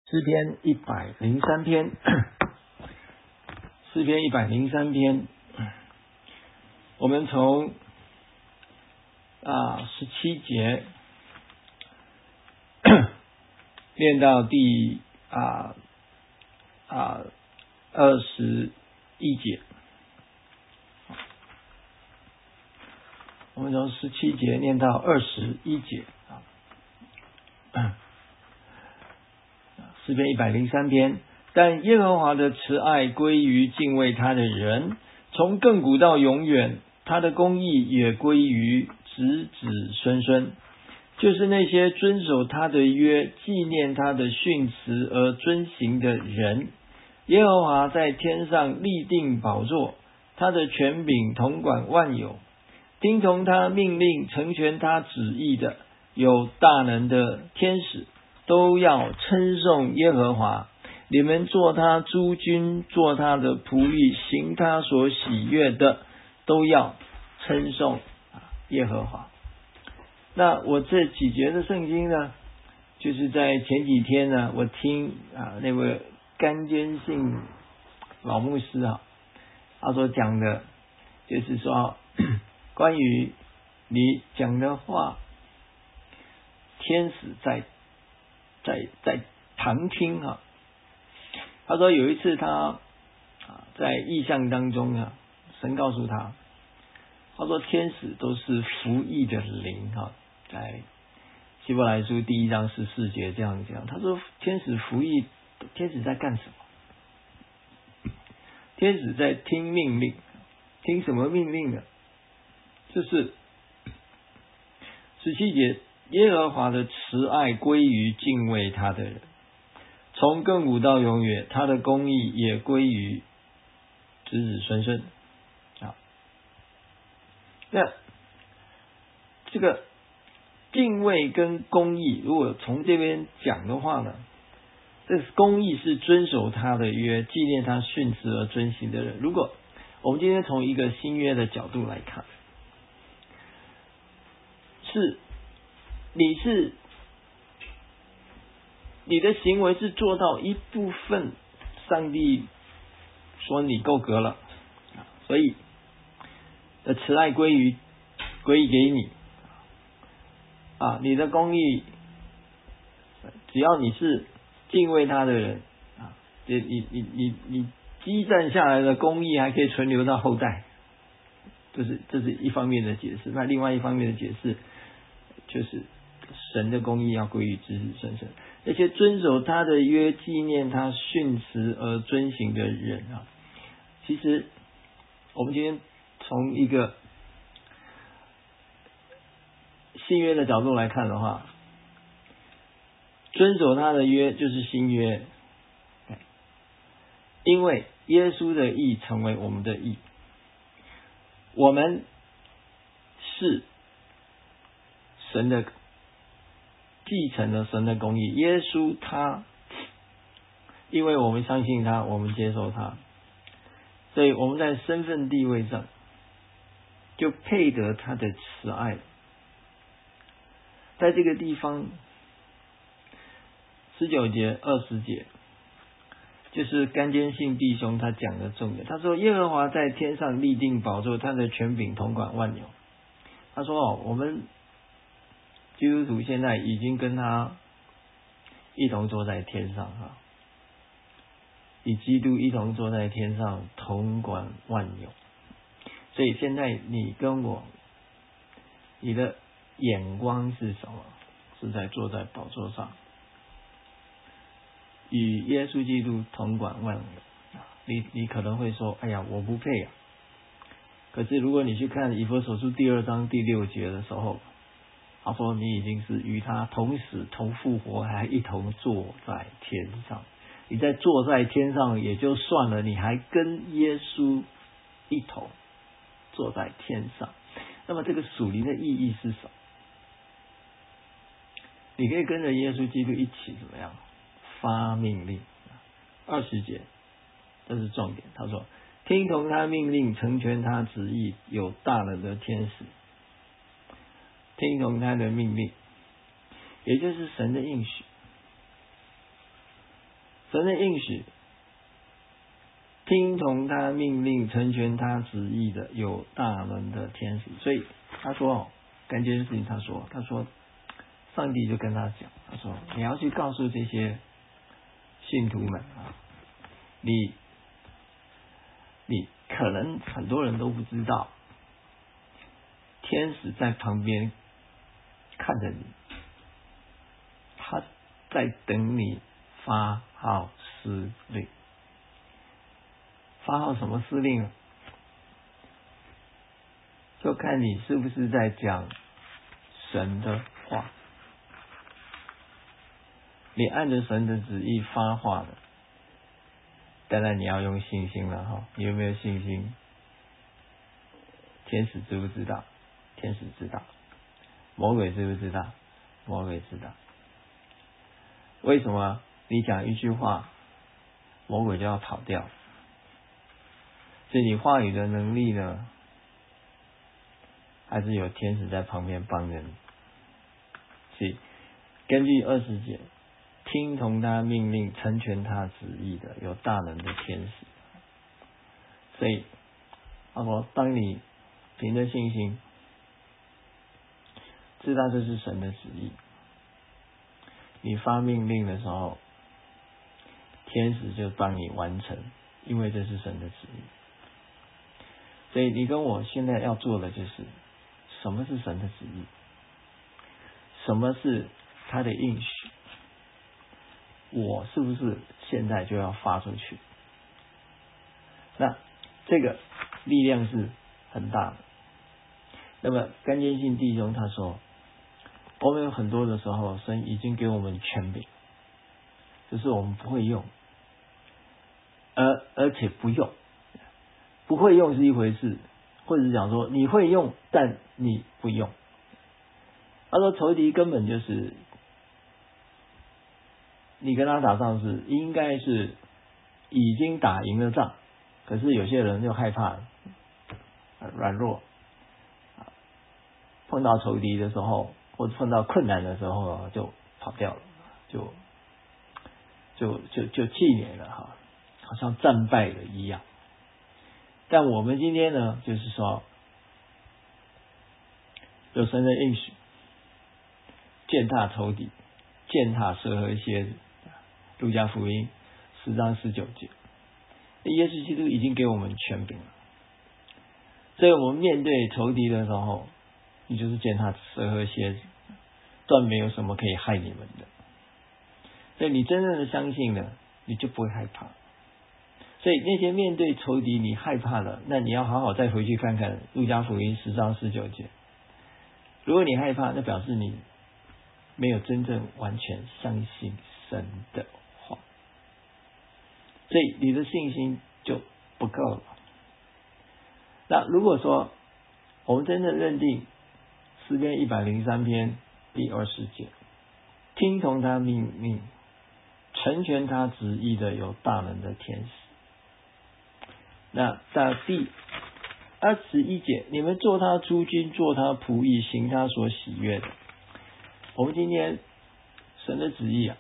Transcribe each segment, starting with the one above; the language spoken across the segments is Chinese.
诗篇103篇，诗篇103篇，我们从17节念到第21节，我们从17节念到21节。诗篇103篇，但耶和华的慈爱归于敬畏他的人，从亘古到永远，他的公义也归于子子孙孙，就是那些遵守他的约，纪念他的训词而遵行的人。耶和华在天上立定宝座，他的权柄统管万有，听从他命令，成全他旨意的，有大能的天使都要称颂耶和华。你们做他诸军，做他的仆役，行他所喜悦的，都要称颂耶和华。那我这几节的圣经呢，就是在前几天呢，我听那位甘坚信老牧师他所讲的，就是说关于你讲的话，天使在旁听他说有一次他在异象当中神告诉他说天使都是服役的灵在希伯来书第1章14节这样讲。他说天使服役，天使在干什么？天使在听命令。听什么命令呢？就是17节，耶和华的慈爱归于敬畏他的人，从亘古到永远，他的公义也归于子子孙孙。那这个敬畏跟公义，如果从这边讲的话呢，这公义是遵守他的约，纪念他训词而遵行的人。如果我们今天从一个新约的角度来看，你的行为是做到一部分，上帝说你够格了，所以的慈爱归于给你你的公义，只要你是敬畏他的人你积攒下来的公义还可以存留到后代，这是一方面的解释。那另外一方面的解释就是神的公义要归于子子孙孙，那些遵守他的约，纪念他训词而遵行的人其实我们今天从一个新约的角度来看的话，遵守他的约就是新约，因为耶稣的义成为我们的义，我们是神的继承了神的公义。耶稣他因为我们相信他，我们接受他，所以我们在身份地位上就配得他的慈爱。在这个地方19节20节就是甘坚信弟兄他讲的重点。他说耶和华在天上立定宝座，他的权柄统管万有。他说我们基督徒现在已经跟他一同坐在天上与基督一同坐在天上，统管万有。所以现在你跟我，你的眼光是什么？是在坐在宝座上，与耶稣基督统管万有。你可能会说，哎呀，我不配可是如果你去看以弗所书第2章第6节的时候，他说你已经是与他同死同复活，还一同坐在天上。你在坐在天上也就算了，你还跟耶稣一同坐在天上。那么这个属灵的意义是什么？你可以跟着耶稣基督一起怎么样发命令。20节这是重点。他说听从他命令，成全他旨意，有大能的天使。听从他的命令，也就是神的应许。 神的应许，听从他命令、成全他旨意的，有大能的天使。所以他说，感觉事情他说，上帝就跟他讲，他说你要去告诉这些信徒们啊，你可能很多人都不知道，天使在旁边看着你，他在等你发号施令。发号什么施令啊？就看你是不是在讲神的话。你按着神的旨意发话的，当然你要用信心了哈。你有没有信心？天使知不知道？天使知道。魔鬼知不知道？魔鬼知道。为什么你讲一句话，魔鬼就要跑掉？所以你话语的能力呢，还是有天使在旁边帮着你。所以根据20节，听从他命令、成全他旨意的，有大能的天使。所以当你凭着信心知道这是神的旨意，你发命令的时候，天使就帮你完成，因为这是神的旨意。所以你跟我现在要做的就是，什么是神的旨意？什么是他的应许？我是不是现在就要发出去？那这个力量是很大的。那么甘坚信弟兄他说，我们有很多的时候，神已经给我们权柄，只是我们不会用，而且不用。不会用是一回事，或者是讲说你会用，但你不用。他说仇敌根本就是你跟他打仗是应该是已经打赢了仗，可是有些人就害怕软弱，碰到仇敌的时候或者碰到困难的时候就跑掉了，就气馁了哈，好像战败了一样。但我们今天呢，就是说有神的应许，践踏仇敌，践踏蛇和蝎子。路加福音10章19节，耶稣基督已经给我们权柄了。所以我们面对仇敌的时候，你就是践踏蛇和蝎子，断没有什么可以害你们的。所以你真正的相信了，你就不会害怕。所以那些面对仇敌你害怕了，那你要好好再回去看看路加福音10章19节。如果你害怕，那表示你没有真正完全相信神的话，所以你的信心就不够了。那如果说我们真正认定诗篇103篇第20节，听从他命令、成全他旨意的有大能的天使。那在第21节，你们做他诸军，做他仆役，行他所喜悦的。我们今天神的旨意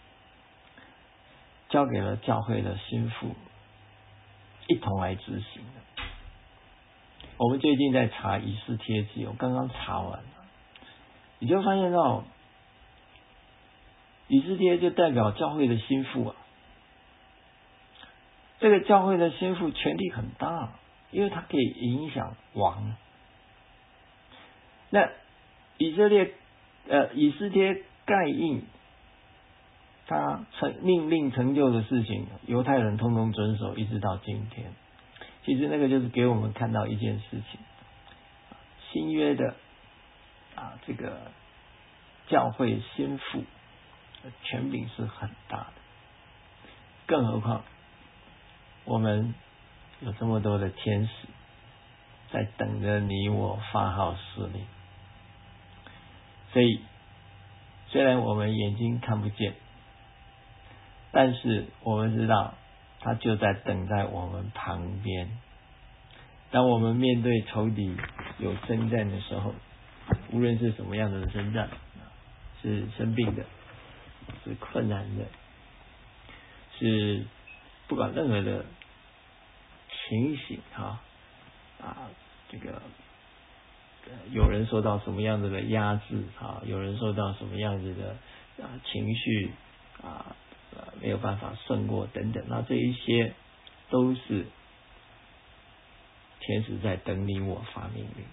交给了教会的心腹一同来执行的。我们最近在查以斯帖记，我刚刚查完了，你就发现到以斯帖就代表教会的心腹这个教会的心腹权力很大，因为他可以影响王。那以斯帖盖印他命令成就的事情，犹太人通通遵守，一直到今天。其实那个就是给我们看到一件事情，新约的这个教会心腹权柄是很大的，更何况我们有这么多的天使在等着你我发号施令。所以虽然我们眼睛看不见，但是我们知道他就在等在我们旁边。当我们面对仇敌有征战的时候，无论是什么样的征战，是生病的，是困难的， 是不管任何的情形这个有人受到什么样子的压制有人受到什么样子的情绪没有办法胜过等等，那这一些都是天使在等你我发命令。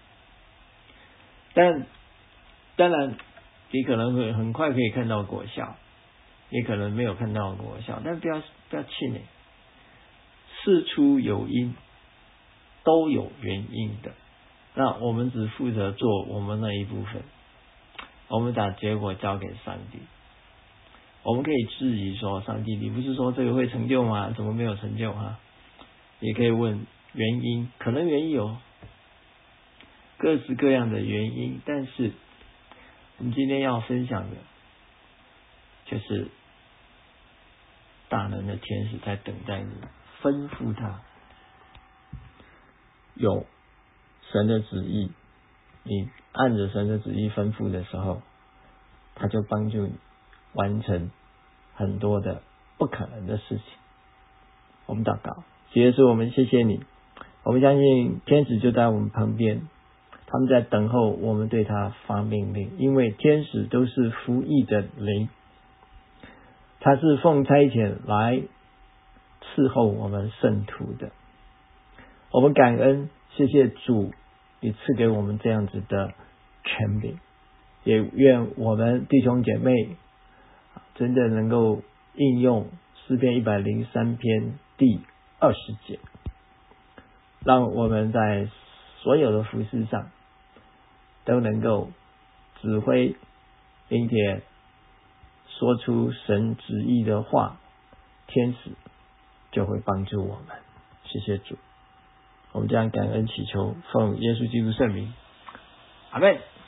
但当然你可能会很快可以看到果效，也可能没有看到果效，但不要气馁，事出有因，都有原因的。那我们只负责做我们那一部分，我们把结果交给上帝。我们可以质疑说，上帝，你不是说这个会成就吗？怎么没有成就也可以问原因，可能原因有各式各样的原因，但是我们今天要分享的就是大能的天使在等待你，吩咐他有神的旨意，你按着神的旨意吩咐的时候，他就帮助你完成很多的不可能的事情。我们祷告，主耶稣，我们谢谢你，我们相信天使就在我们旁边，他们在等候我们对他发命令，因为天使都是服役的灵，他是奉差遣来伺候我们圣徒的。我们感恩，谢谢主，你赐给我们这样子的权柄，也愿我们弟兄姐妹真的能够应用诗篇103篇第20节，让我们在所有的服事上都能够指挥，并且说出神旨意的话，天使就会帮助我们。谢谢主，我们这样感恩祈求，奉耶稣基督圣名，阿们。